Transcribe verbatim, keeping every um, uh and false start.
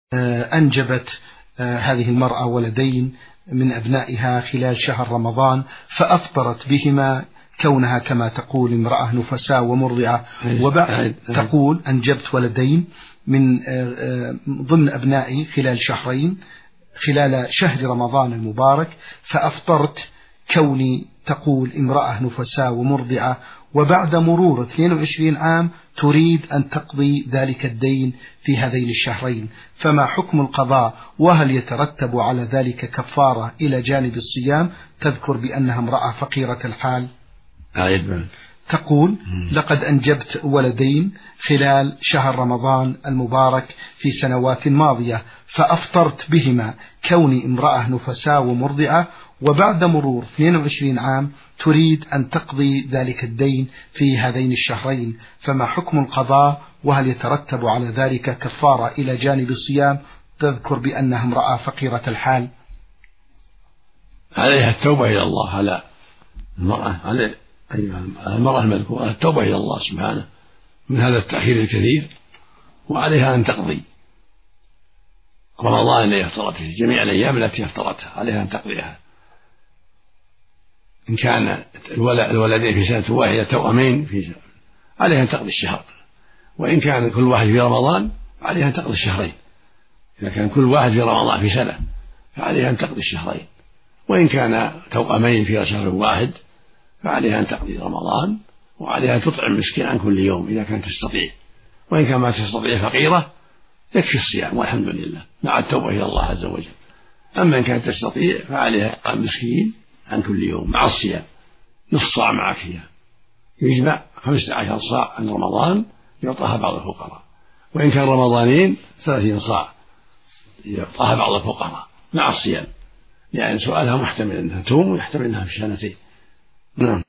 أنجبت هذه المرأة ولدين من أبنائها خلال شهر رمضان فأفطرت بهما كونها كما تقول امرأة نفساء ومرضعة، وبعد تقول أنجبت ولدين من ضمن أبنائي خلال شهرين خلال شهر رمضان المبارك فأفطرت كوني تقول امرأة نفساء ومرضعة، وبعد مرور اثنين وعشرين عام تريد أن تقضي ذلك الدين في هذين الشهرين، فما حكم القضاء؟ وهل يترتب على ذلك كفارة إلى جانب الصيام؟ تذكر بأنها امرأة فقيرة الحال. تقول لقد أنجبت ولدين خلال شهر رمضان المبارك في سنوات ماضية فأفطرت بهما كوني امرأة نفساء ومرضعة، وبعد مرور اثنين وعشرين عام تريد أن تقضي ذلك الدين في هذين الشهرين، فما حكم القضاء؟ وهل يترتب على ذلك كفارة إلى جانب الصيام؟ تذكر بأنها امرأة فقيرة الحال. عليها التوبة إلى الله، على المرأة على المرأة المذكورة التوبة إلى الله سبحانه من هذا التأخير الكثير، وعليها أن تقضي رمضان الذي افترته، جميع الأيام التي افترتها عليها أن تقضيها. إن كان الولدين في سنة واحدة توأمين في سنة عليها أن تقضي الشهر، وإن كان كل واحد في رمضان عليها أن تقضي الشهرين. إذا كان كل واحد في رمضان في سنة فعليها أن تقضي الشهرين، وإن كان توأمين في شهر واحد فعليها أن تقضي رمضان، وعليها أن تطعم مسكين عن كل يوم إذا كانت تستطيع، وإن كان ما تستطيع فقيرة يكفي الصيام والحمد لله مع التوبة إلى الله عز وجل. أما إن كانت تستطيع فعليها إطعام مسكين عن كل يوم مع الصيام، نصف صاع مع كيا، يجمع خمسة عشر صاع عن رمضان يعطاها بعض الفقراء، وإن كان رمضانين ثلاثين صاع يعطاها بعض الفقراء مع الصيام، يعني سؤالها محتمل أنها توم ويحتمل أنها في السنتين. نعم.